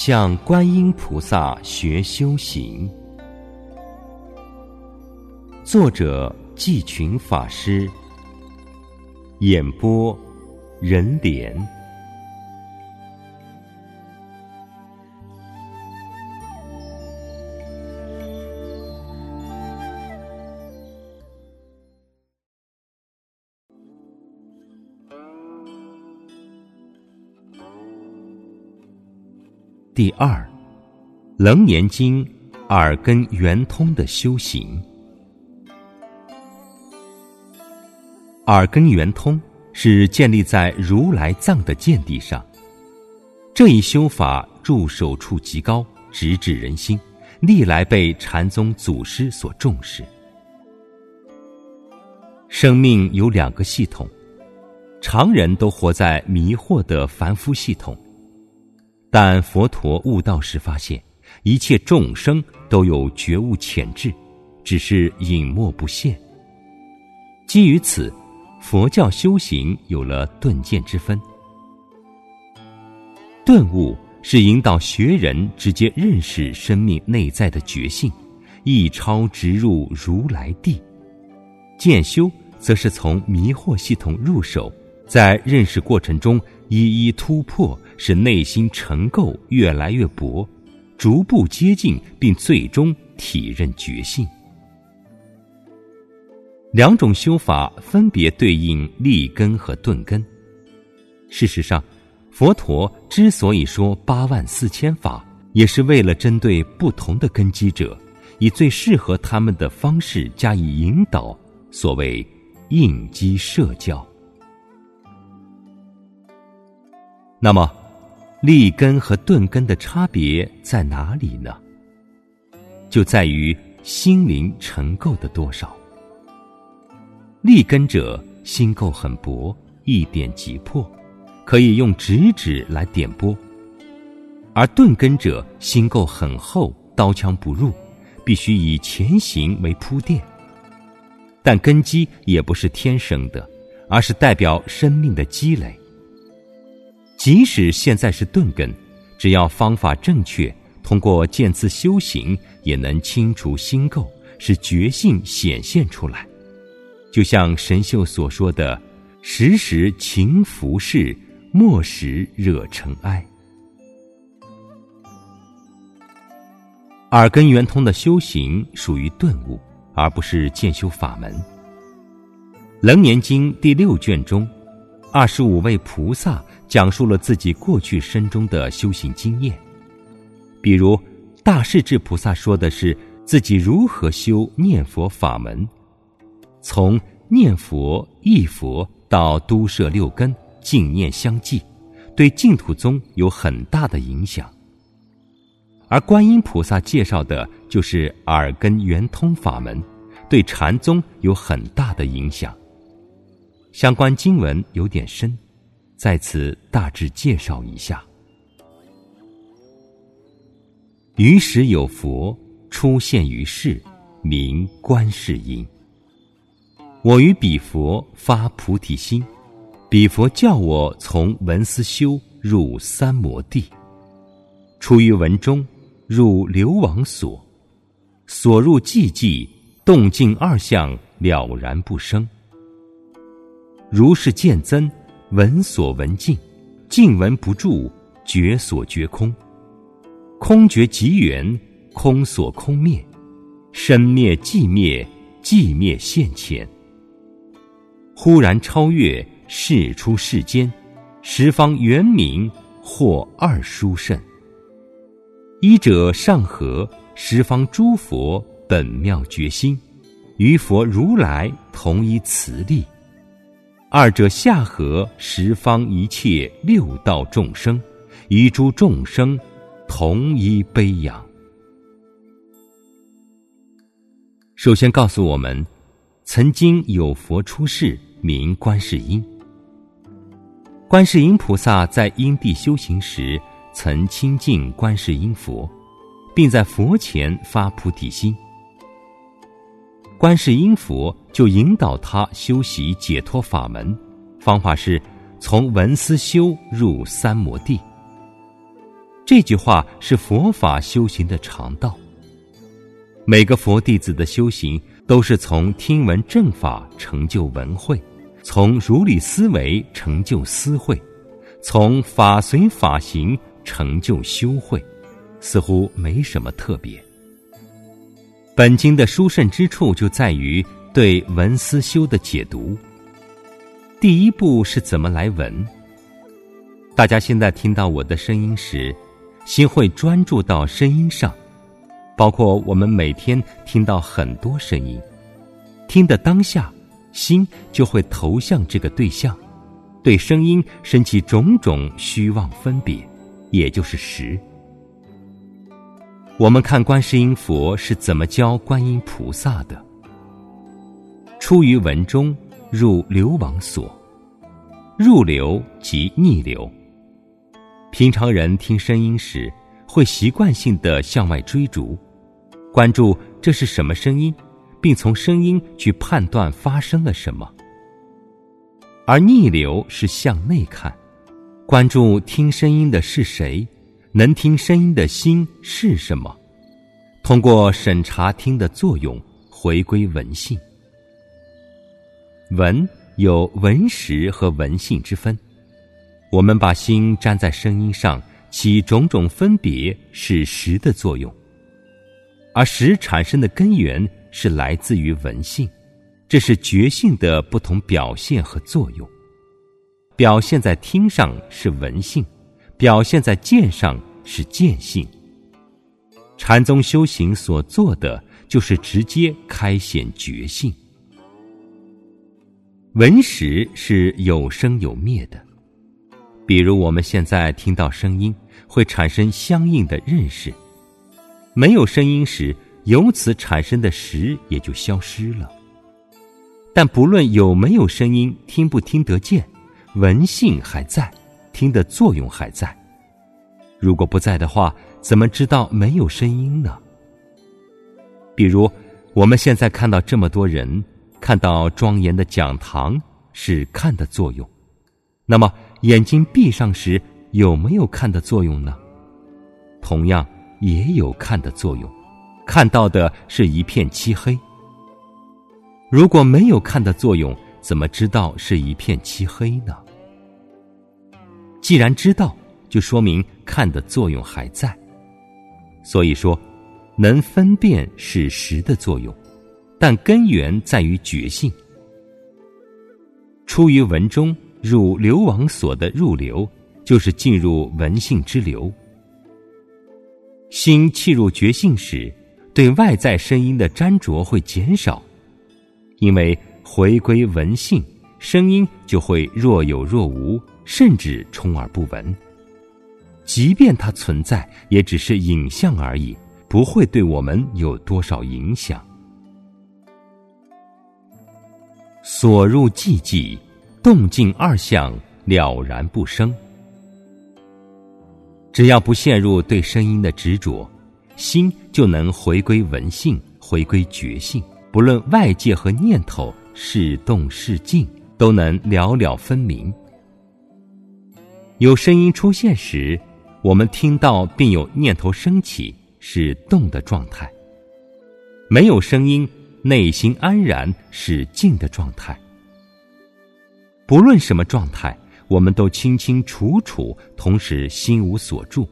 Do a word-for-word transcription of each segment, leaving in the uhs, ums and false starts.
向观音菩萨学修行。作者季群法师，演播人莲。第二，楞严经耳根圆通的修行。耳根圆通是建立在如来藏的见地上，这一修法入手处极高，直指人心，历来被禅宗祖师所重视。生命有两个系统，常人都活在迷惑的凡夫系统，但佛陀悟道时发现，一切众生都有觉悟潜质，只是隐没不现。基于此，佛教修行有了顿渐之分。顿悟是引导学人直接认识生命内在的觉性，一超直入如来地。渐修则是从迷惑系统入手，在认识过程中一一突破，使内心尘垢越来越薄，逐步接近并最终体认觉性。两种修法分别对应立根和顿根。事实上，佛陀之所以说八万四千法，也是为了针对不同的根基者，以最适合他们的方式加以引导，所谓应机摄教。那么立根和顿根的差别在哪里呢？就在于心灵尘垢的多少。立根者心垢很薄，一点即破，可以用直指来点拨；而顿根者心垢很厚，刀枪不入，必须以前行为铺垫。但根基也不是天生的，而是代表生命的积累。即使现在是顿根，只要方法正确，通过渐次修行，也能清除心垢，使觉性显现出来。就像神秀所说的，时时勤拂拭，莫使惹尘埃。耳根圆通的修行属于顿悟，而不是渐修法门。楞严经第六卷中，二十五位菩萨讲述了自己过去生中的修行经验。比如大势至菩萨说的是自己如何修念佛法门，从念佛忆佛到都摄六根，净念相继，对净土宗有很大的影响。而观音菩萨介绍的就是耳根圆通法门，对禅宗有很大的影响。相关经文有点深，在此大致介绍一下。于时有佛出现于世，名观世音。我于彼佛发菩提心，彼佛教我从闻思修入三摩地，出于文中，入流王所，所入寂寂，动静二相了然不生。如是见增，闻所闻尽，尽闻不住，觉所觉空。空觉即圆，空所空灭，生灭寂灭，寂灭现前。忽然超越，世出世间，十方圆明，或二殊胜。一者上合，十方诸佛本妙觉心，于佛如来同一慈力；二者下合，十方一切六道众生，于诸众生同一悲仰。首先告诉我们，曾经有佛出世，名观世音。观世音菩萨在因地修行时，曾亲近观世音佛，并在佛前发菩提心。观世音佛就引导他修习解脱法门，方法是从闻思修入三摩地。 这句话是佛法修行的常道。每个佛弟子的修行都是从听闻正法成就闻慧，从如理思维成就思慧，从法随法行成就修慧，似乎没什么特别。本经的殊胜之处就在于对闻思修的解读。第一步是怎么来闻？大家现在听到我的声音时，心会专注到声音上，包括我们每天听到很多声音，听的当下，心就会投向这个对象，对声音升起种种虚妄分别，也就是识。我们看观世音佛是怎么教观音菩萨的。出于文中，入流王所。入流即逆流。平常人听声音时，会习惯性地向外追逐，关注这是什么声音，并从声音去判断发生了什么。而逆流是向内看，关注听声音的是谁，能听声音的心是什么，通过审查听的作用，回归闻性。闻有闻识和闻性之分，我们把心沾在声音上，起种种分别，是识的作用。而识产生的根源是来自于闻性，这是觉性的不同表现和作用。表现在听上是闻性，表现在见上是见性。禅宗修行所做的就是直接开显觉性。闻识是有生有灭的，比如我们现在听到声音，会产生相应的认识，没有声音时，由此产生的识也就消失了。但不论有没有声音，听不听得见，闻性还在，听的作用还在。如果不在的话，怎么知道没有声音呢？比如我们现在看到这么多人，看到庄严的讲堂，是看的作用。那么眼睛闭上时，有没有看的作用呢？同样也有看的作用，看到的是一片漆黑。如果没有看的作用，怎么知道是一片漆黑呢？既然知道，就说明看的作用还在。所以说，能分辨是识的作用，但根源在于觉性。出于闻中，入流王所的入流，就是进入闻性之流。心契入觉性时，对外在声音的沾着会减少，因为回归闻性，声音就会若有若无，甚至充耳不闻。即便它存在，也只是影像而已，不会对我们有多少影响。所入寂寂，动静二相了然不生。只要不陷入对声音的执着，心就能回归闻性，回归觉性，不论外界和念头是动是静，都能了了分明。有声音出现时，我们听到并有念头升起，是动的状态；没有声音，内心安然，是静的状态。不论什么状态，我们都清清楚楚，同时心无所住。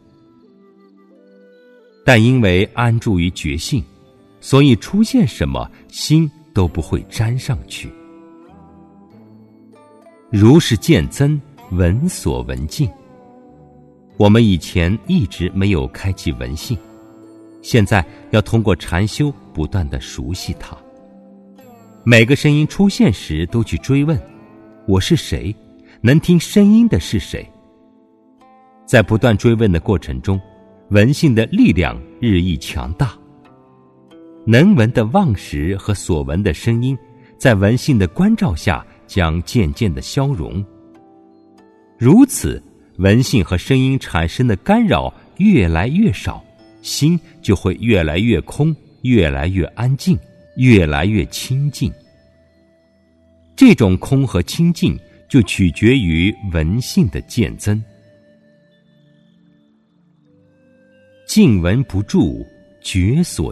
但因为安住于觉性，所以出现什么，心都不会沾上去。如是见增，闻所闻尽。我们以前一直没有开启闻性，现在要通过禅修不断地熟悉它。每个声音出现时都去追问，我是谁？能听声音的是谁？在不断追问的过程中，闻性的力量日益强大。能闻的妄识和所闻的声音，在闻性的关照下将渐渐地消融。如此，闻性和声音产生的干扰越来越少，心就会越来越空，越来越安静，越来越清净。这种空和清净就取决于闻性的渐增。 静闻不住，觉所